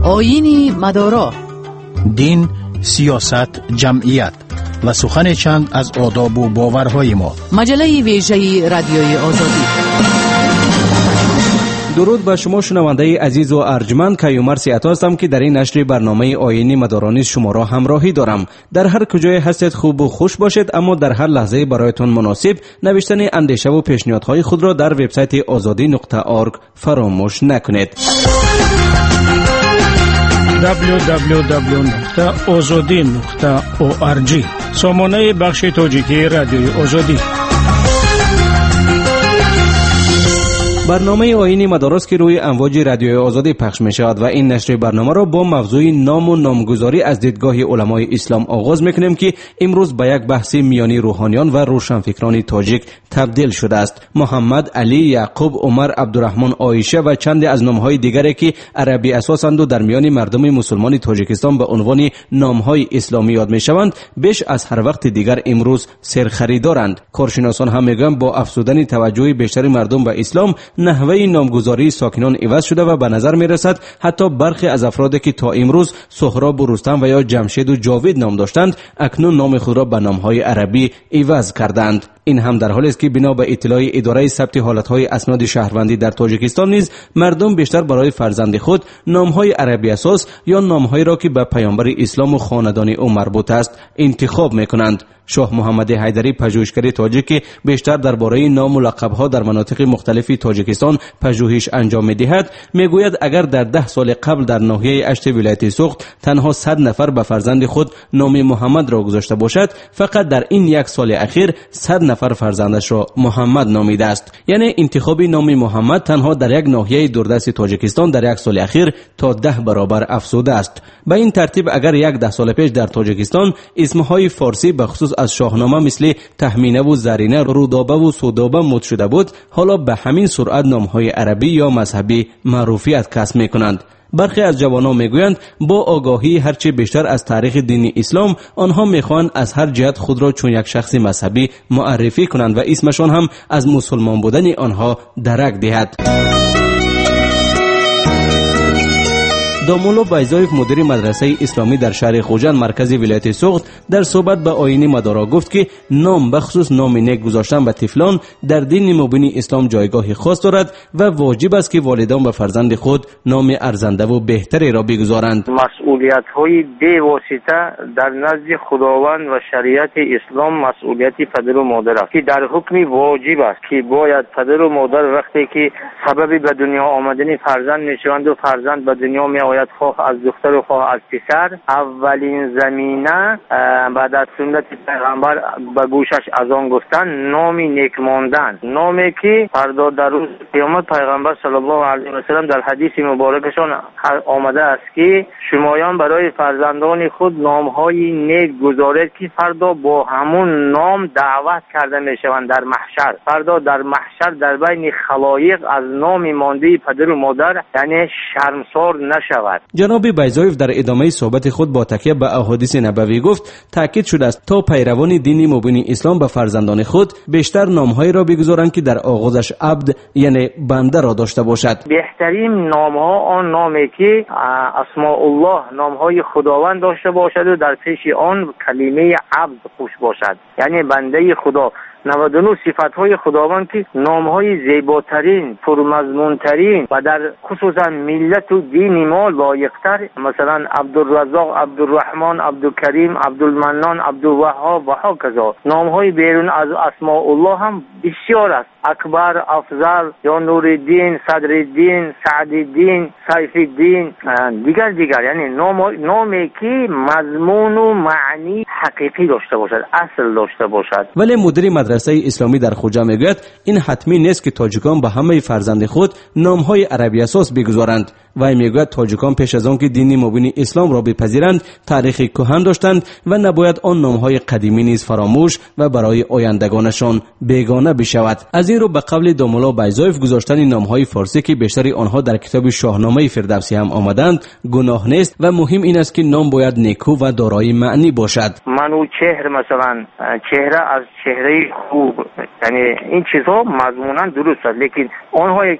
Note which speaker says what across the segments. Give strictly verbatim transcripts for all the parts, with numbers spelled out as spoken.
Speaker 1: آیین مدارا،
Speaker 2: دین، سیاست، جمعیت و سخن چند از آداب و باورهای ما.
Speaker 1: مجله ویژه رادیوی آزادی.
Speaker 3: درود به شما شنونده عزیز و ارجمند، کیومر سیاتا هستم که در این نشر برنامه آیین مدارانی شما را همراهی دارم. در هر کجای هستید خوب و خوش باشید، اما در هر لحظه برایتون مناسب نوشتن اندیشه و پیشنهادهای خود را در وبسایت آزادی نقطه اورگ فراموش نکنید.
Speaker 4: دبلیو دبلیو دبلیو نقطه آزادی نقطه اورگ سامانه بخش تاجیکی رادیوی آزادی.
Speaker 3: برنامه آیین مدارس که روی امواج رادیوی آزادی پخش می شود و این نشر برنامه را با موضوع نام و نامگذاری از دیدگاه علمای اسلام آغاز می کنیم که امروز به یک بحث میانی روحانیان و روشنفکران تاجیک تبدیل شده است. محمد، علی، یعقوب، عمر، عبدالرحمن، عایشه و چند از نامهای دیگری که عربی اساسند و در میان مردم مسلمان تاجیکستان به عنوان نامهای اسلامی یاد می شوند، بیش از هر وقت دیگر امروز سرخریدارند. کارشناسان هم میگویند با افزودن توجه بیشتر مردم به اسلام، نحوه نامگذاری ساکنان عوض شده و به نظر می رسد حتی برخی از افرادی که تا امروز سهراب و رستم و یا جمشید و جاوید نام داشتند، اکنون نام خود را به نامهای عربی عوض کردند. این هم در حالی است که بنا به اطلاع اداره ثبت حالتهای اسناد شهروندی در تاجیکستان نیز مردم بیشتر برای فرزند خود نامهای عربی اساس یا نامهایی را که به پیامبر اسلام و خاندان او مربوط است انتخاب میکنند. شاه محمد حیدری، پژوهشگر تاجیک، بیشتر درباره نام و لقب‌ها در مناطق مختلف تاجیکستان پژوهش انجام می‌دهد، میگوید اگر در ده سال قبل در ناحیه اشت ولایت سوخت تنها صد نفر به فرزند خود نام محمد را گذاشته باشد، فقط در این یک سال اخیر صد نفر فرزندش را محمد نامیده است. یعنی انتخاب نام محمد تنها در یک ناحیه دوردست تاجیکستان در یک سال اخیر تا ده برابر افزوده است. به این ترتیب اگر یک ده سال پیش در تاجیکستان اسمهای فارسی به خصوص از شاهنامه مثل تهمینه و زرینه، رودابه و سودابه مد شده بود، حالا به همین سرعت نامهای عربی یا مذهبی معروفیت کسب میکنند. برخی از جوانان میگویند با آگاهی هرچه بیشتر از تاریخ دین اسلام، آنها میخواهند از هر جهت خود را چون یک شخص مذهبی معرفی کنند و اسمشان هم از مسلمان بودن آنها درک دهد. دامولو بایزایف، مدیر مدرسه اسلامی در شهر خوجند مرکز ولایت سوخت، در صحبت به آیین مدارا گفت که نام بخصوص نام نیک گذاشتن به طفلان در دین مبین اسلام جایگاه خاص دارد و واجب است که والدان به فرزند خود نام ارزنده و بهتری را بگذارند.
Speaker 5: مسئولیت های بی واسطه در نزد خداوند و شریعت اسلام مسئولیت پدر و مادر است که در حکم واجب است که باید پدر و مادر وقتی که سبب به دنیا آمدن فرزند میشوند و فرزند به دنیا می خواه از دختر و خواه از پسر، اولین زمینه بعد از سنت پیغمبر به گوشش از آن گفتن نام نیک ماندن، نامی که فردا در روز قیامت پیغمبر صلی الله علیه و سلم در حدیث مبارکشان آمده است که شمایان برای فرزندان خود نامهای نیک گذارید که فردا با همون نام دعوت کرده میشوند در محشر. فردا در محشر در بین خلایق از نام مانده پدر و مادر یعنی شرمسار نشود.
Speaker 3: جناب بایزایف در ادامه صحبت خود با تکیه به احادیث نبوی گفت تاکید شده است تا پیروان دین مبین اسلام به فرزندان خود بیشتر نامهایی را بگذارند که در آغازش عبد یعنی بنده را داشته باشد.
Speaker 5: بهترین نامها آن نامی که اسماء الله، نامهای خداوند داشته باشد و در پیش آن کلمه عبد خوش باشد یعنی بنده خدا. نود و نه صفت‌های خداوند که نام‌های زیباترین، پرمضمون‌ترین و در خصوصا ملت و دین ما لایق‌تر، مثلا عبدالرزاق، عبدالرحمن، عبدالکریم، عبدالمنان، عبدالوهاب و هکذا. نام‌های بیرون از اسماء الله هم بسیار است. اکبر، افضل یا نورالدین، صدرالدین، سعدالدین، سیفالدین، دیگر دیگر، یعنی نام نامی که مضمون و معنی حقیقی داشته باشد، اصل داشته باشد.
Speaker 3: ولی مدیر مدرسه اسلامی در خوجند میگوید این حتمی نیست که تاجیکان به همه فرزند خود نامهای عربی اساس بگذارند. و میگوید تاجیکان پیش از آن که دین مبین اسلام را بپذیرند تاریخ کهن داشتند و نباید آن نامهای قدیمی نیز فراموش و برای آیندگانشان بیگانه بشود. از این رو به قول دامولا بایزایف گذاشتن نامهای فارسی که بیشتر آنها در کتاب شاهنامه فردوسی هم آمدند گناه نیست و مهم این است که نام باید نیکو و دارای معنی باشد.
Speaker 5: منوچهر مثلا چهره از چهره خوب، یعنی این چیزها مضمونا درست است، لیکن آنهایی که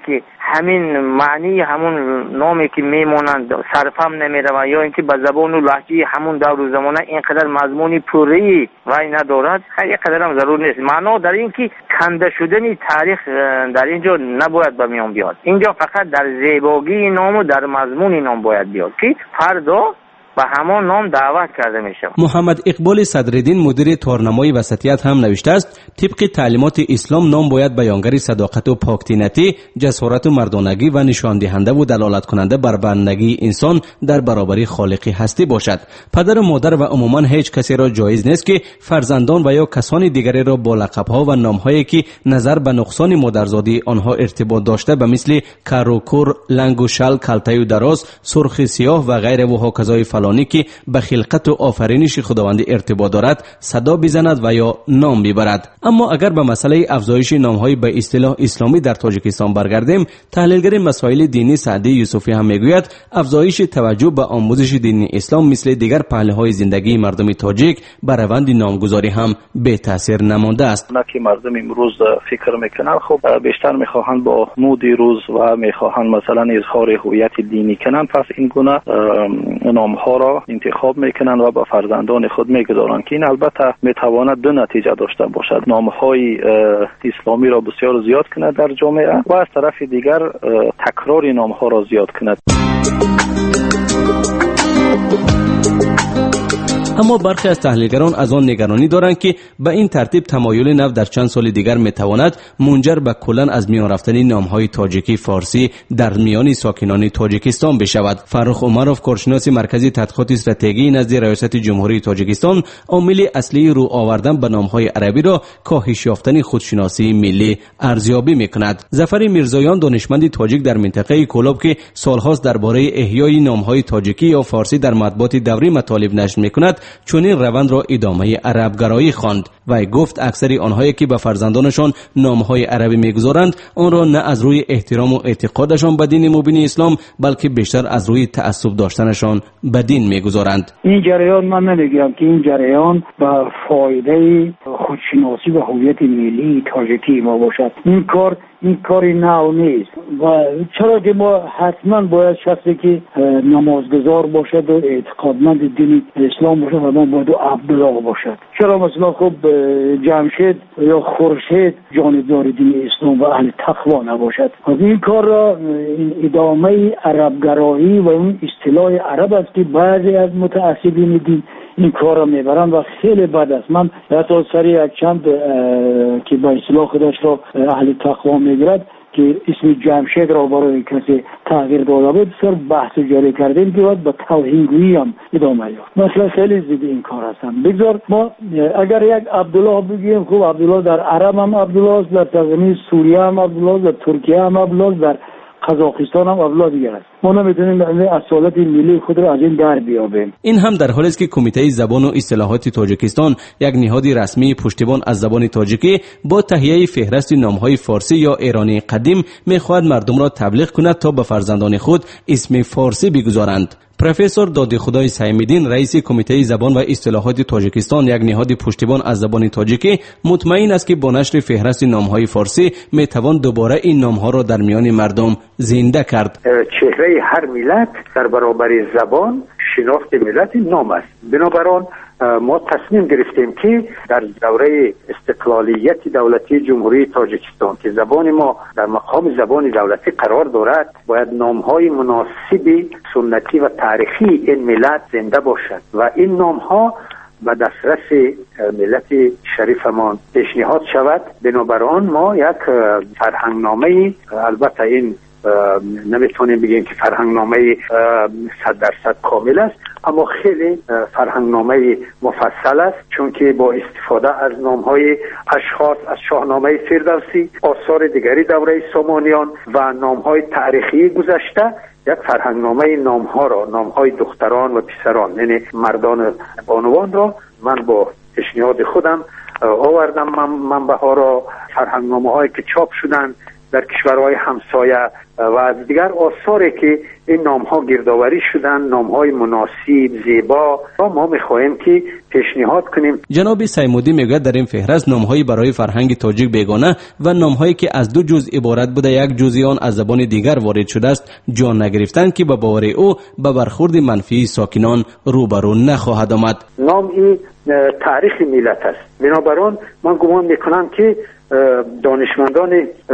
Speaker 5: همین معنی همون نامی که میمونند صرفم نمیره یا اینکه به زبان و لهجه همون دور و زمانه اینقدر مضمونی پوری وای ندارد، خیلی قدر هم ضرور نیست. معنا در این که کنده شدن تاریخ در اینجا نباید به میان بیاد. اینجا فقط در زیبایی نام و در مضمون نام باید بیاد که فردا به همان نام دعوت کرده میشه.
Speaker 3: محمد اقبال صدرالدین مدیر تارنمای وسطیت هم نوشته است طبق تعلیمات اسلام نام باید بیانگر صداقت و پاکطینتی، جسارت و مردانگی و نشان دهنده و دلالت کننده بر بندگی انسان در برابر خالق هستی باشد. پدر و مادر و عموما هیچ کسی را جایز نیست که فرزندان و یا کسان دیگری را با لقب‌ها و نام‌هایی که نظر به نقصان مادرزادی آنها ارتباط داشته به مثل کر و کر، لنگ و شل، کلته و دراز، سرخ سیاه و غیره و هاکذای فلانی که به خلقت و آفرینش خداوند ارتباط دارد صدا بزند و یا نام ببرد. اما اگر به مسئله افزایش نام‌های به اصطلاح اسلامی در تاجیکستان برگردیم، تحلیلگر مسائل دینی سعدی یوسفی هم میگوید افزایش توجه به آموزش دین اسلام مثل دیگر پهلوهای زندگی مردم تاجیک بر روند نامگذاری هم بی تاثیر نمانده است.
Speaker 6: که مردم امروز فکر میکنن خب بیشتر میخواهند با مود روز و میخواهند مثلا اظهار هویت دینی کنن، پس این گونه نام‌ها را انتخاب میکنن و با فرزندان خود میگذارن که این البته میتواند دو نتیجه داشته باشد: نام‌های اسلامی را بسیار زیاد کند در جامعه و از طرف دیگر تکرار نام‌ها را زیاد کند.
Speaker 3: اما برخی از تحلیلگران از آن نگرانی دارند که به این ترتیب تمایل نو در چند سال دیگر میتواند منجر به کلاً از میان رفتن نام‌های تاجیکی فارسی در میان ساکنان تاجیکستان بشود. فرخ عمروف، کارشناس مرکز تحقیقات استراتژی نزد ریاست جمهوری تاجیکستان، عامل اصلی رو آوردن به نام‌های عربی را کاهش یافتن خودشناسی ملی ارزیابی میکند. ظفر میرزایان، دانشمند تاجیک در منطقه کولاب که سالهاست درباره احیای نام‌های تاجیکی یا فارسی در مطبوعات دوری مطالب نشر میکند، چنین روند را ادامه عربگرایی خواند و گفت اکثر آنهایی که به فرزندانشان نامهای عربی میگذارند آن را نه از روی احترام و اعتقادشان به دین مبین اسلام بلکه بیشتر از روی تعصب داشتنشان به دین میگذارند.
Speaker 7: این جریان من نمیگم که این جریان به فایده خودشناسی و هویت ملی تاجیکی ما باشد. این کار این کاری نو نیست و چرا که ما حتما باید شخصی که نمازگزار باشد و اعتقادمند دین اسلام باشد و ما باید عبدالله باشد. چرا مثلا خب جمشید یا خورشید جانبدار دین اسلام و اهل تقوا نباشد؟ از این کار را این ادامه عربگرایی و اون اصطلاح عرب است که بعضی از متعصبین دین این کار را میبرند و خیلی بد است. من حتی سری یک چند که با اصطلاح خودش را اهل تقوا میگیرد که اسم جمشید را برای کسی تغییر داده بود، بسیار بحث جاری کردیم که باید با توهینگویی هم ادامه یافت. مثلا خیلی زیاد این کار هستن. بگذار ما اگر یک عبدالله بگیم، خب عبدالله در عرب هم عبدالله است، در ترجمه سوریه هم عبدالله است، در ترکیه هم عبدالله است، در قزاقستان هم عبدالله دیگر است. ما نمیتونیم اصالت ملی خود را از این در بیابیم.
Speaker 3: این هم در حالی است که کمیته زبان و اصطلاحات تاجیکستان، یک نهاد رسمی پشتیبان از زبان تاجیکی، با تهیه فهرست نام‌های فارسی یا ایرانی قدیم می‌خواهد مردم را تبلیغ کند تا به فرزندان خود اسم فارسی بگذارند. پروفسور دادخدای سیمیدین، رئیس کمیته زبان و اصطلاحات تاجیکستان، یک نهاد پشتیبان از زبان تاجیکی، مطمئن است که با نشر فهرست نام‌های فارسی میتوان دوباره این نام‌ها را در میان مردم زنده کرد.
Speaker 8: چهره هر ملت در برابر زبان شناخت ملت نام است. بنابراین ما تصمیم گرفتیم که در دوره استقلالیت دولتی جمهوری تاجیکستان که زبان ما در مقام زبان دولتی قرار دارد، باید نام‌های مناسب سنتی و تاریخی این ملت زنده باشد و این نام‌ها به دسترس ملت شریفمان پیشنهاد شود. بنابراین ما یک فرهنگنامه، البته این نمیتونیم بگیم که فرهنگنامه صد درصد کامل است، اما خیلی فرهنگنامه مفصل است، چون که با استفاده از نام‌های اشخاص از شاهنامه فردوسی، آثار دیگری دوره سامانیان و نام‌های تاریخی گذشته، یک فرهنگنامه نام‌ها را، نام‌های دختران و پسران، یعنی مردان بانوان را من با پیشنهاد خودم آوردم. من منبع‌ها را، فرهنگنامه‌هایی که چاپ شدن در کشورهای همسایه و دیگر آثاری که این نام‌ها گردآوری شدن، نام‌های مناسب، زیبا، و ما می‌خواهیم که پیشنهاد کنیم.
Speaker 3: جناب سیمودی میگه در این فهرست نام‌هایی برای فرهنگ تاجیک بیگانه و نام‌هایی که از دو جزء عبارت بوده یک جزء آن از زبان دیگر وارد شده است جان نگرفتند که به باور او به برخورد منفی ساکنان روبرو نخواهد آمد.
Speaker 8: نام این تاریخ ملت است. بنابراین من گمان میکنم که دانشمندان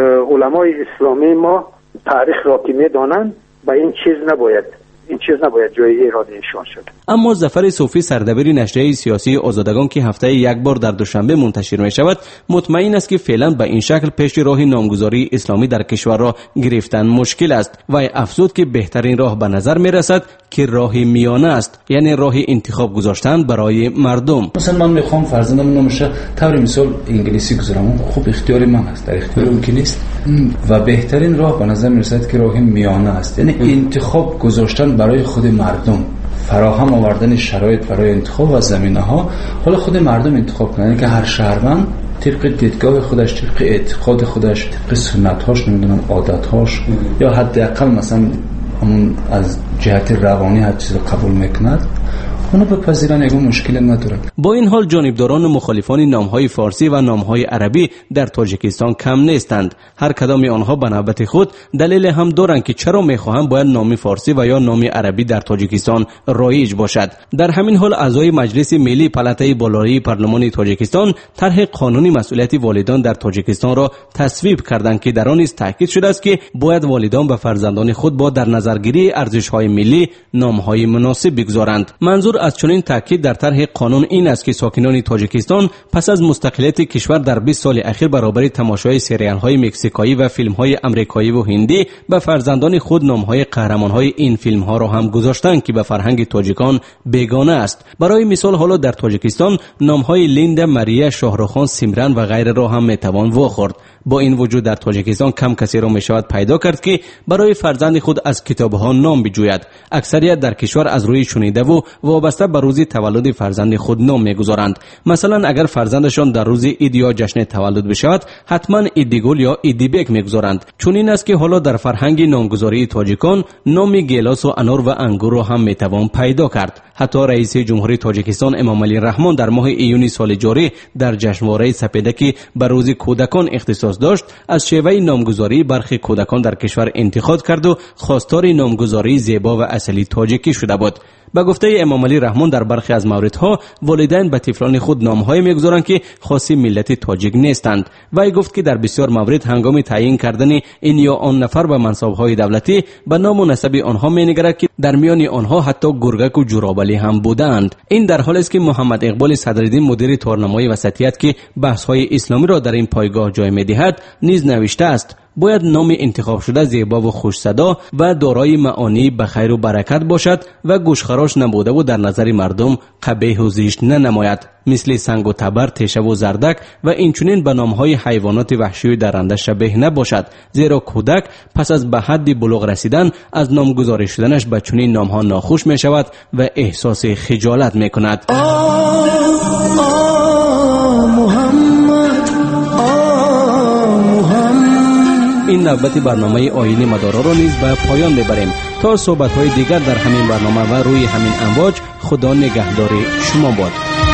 Speaker 8: علمای اسلامی ما تاریخ را که میدانند و این چیز نباید این چیز نباید جای اراده ایشان شد.
Speaker 3: اما ظفر صوفی سردبیر نشریه سیاسی آزادگان که هفته یک بار در دوشنبه منتشر می شود مطمئن است که فعلا به این شکل پیش راه نامگذاری اسلامی در کشور را گرفتن مشکل است و افزود که بهترین راه به نظر می رسد که راه میانه است، یعنی راه انتخاب گذاشتن برای مردم.
Speaker 9: مثلا من میخوام فرزندم نامش طور مثال انگلیسی گذارم، خوب اختیار من است، در اختیار اون که نیست و بهترین راه به نظر می رسد که راه میانه است، یعنی انتخاب گذاشتن برای خود مردم، فراهم آوردن شرایط برای انتخاب و زمینه‌ها. حالا خود مردم انتخاب کنن که هر شهروند طبق دیدگاه خودش، طبق اعتقاد خودش، طبق سنت‌هاش، نمیدونم عادت‌هاش یا حداقل مثلا همون از جهت روانی هر چیز قبول میکند اونو بپذیرن، اگه مشکل نداره.
Speaker 3: با این حال جانبداران و مخالفان نامهای فارسی و نامهای عربی در تاجیکستان کم نیستند. هر کدام آنها به نوبت خود دلیل هم دارند که چرا میخواهند باید نام فارسی و یا نام عربی در تاجیکستان رایج باشد. در همین حال اعضای مجلس ملی پلاتای بالایی پارلمان تاجیکستان طرح قانونی مسئولیت والدان در تاجیکستان را تصویب کردند که در آن نیز تاکید شده است که باید والدان به فرزندان خود با در نظرگیری ارزش‌های ملی نامهای مناسب بگذارند. منظور از چنین تاکید در طرح قانون این است که ساکنان تاجیکستان پس از مستقلیت کشور در بیست سال اخیر برابر تماشای سریال‌های مکزیکایی و فیلم‌های آمریکایی و هندی به فرزندان خود نام‌های قهرمان‌های این فیلم‌ها را هم گذاشتند که به فرهنگ تاجیکان بیگانه است. برای مثال حالا در تاجیکستان نام‌های لیندا، ماریا، شاهرخ، سیمران و غیره را هم می‌توان واخورد. با این وجود در تاجیکستان کم کسی را میشود پیدا کرد که برای فرزند خود از کتاب‌ها نام بجوید. اکثریت در کشور از روی شنیده و وابسته به روز تولد فرزند خود نام میگذارند. مثلا اگر فرزندشان در روز عید یا جشن تولد بشود حتما ایدیگل یا ایدیبک میگذارند. چون این است که حالا در فرهنگ نامگذاری تاجیکان نام گیلاس و انار و انگور را هم میتوان پیدا کرد. حتی رئیس جمهوری تاجیکستان امام علی رحمان در ماه ایونی سال جاری در جشنواره سپیده که به روز کودکان اختصاص داشت از شیوه نامگذاری برخی کودکان در کشور انتقاد کرد و خواستار نامگذاری زیبا و اصلی تاجیکی شده بود. به گفته امام علی رحمان در برخی از موردها والدین به طفلان خود نام‌های می‌گذارند که خاصی ملت تاجیک نیستند. وی گفت که در بسیار موارد هنگام تعیین کردن این یا آن نفر به منصب‌های دولتی به نام و نسب آنها می‌نگرد که در میان آنها حتی گرگک و جورابلی هم بودند. این در حالی است که محمد اقبال صدرالدین مدیر تارنمای وسطیت که بحث‌های اسلامی را در این پایگاه جای می‌دهد نیز نوشته است باید نام انتخاب شده زیبا و خوش صدا و دارای معانی به خیر و برکت باشد و گوشخراش نبوده و در نظر مردم قبیح و زشت ننماید، مثل سنگ و تبر، تیشه و زردک و اینچنین به نامهای حیوانات وحشی و درنده شبیه نباشد، زیرا کودک پس از به حد بلوغ رسیدن از نامگذاری شدنش به چنین نامها ناخوش می شود و احساس خجالت می کند. این نوبت برنامه آیین مدارا را نیز به پایان میبریم. تا صحبت‌های دیگر در همین برنامه و روی همین امواج، خدا نگهدار شما باد.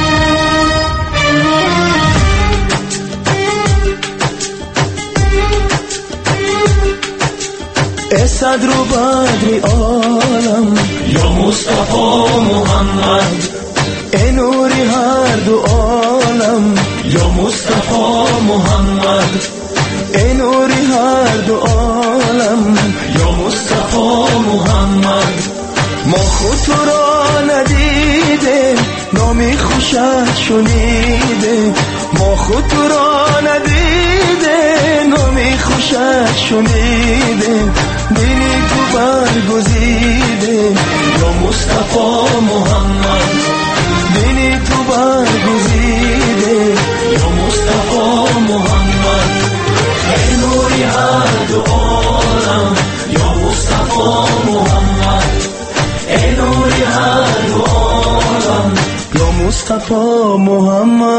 Speaker 10: صدر و بدر عالم یا مصطفی محمد، ای نوری هر دو عالم یا مصطفی محمد، ای نوری هر دو عالم یا مصطفی محمد. ما خود تو را ندیده نامی خوشت شنیده، ما خود تو را ندیده نامی خوشت شنیده، دینی تو برگزیده یا مصطفی محمد، دینی تو برگزیده یا مصطفی محمد. ای نوری هر دو عالم یا مصطفی محمد، ای نوری هر دو عالم یا مصطفی محمد.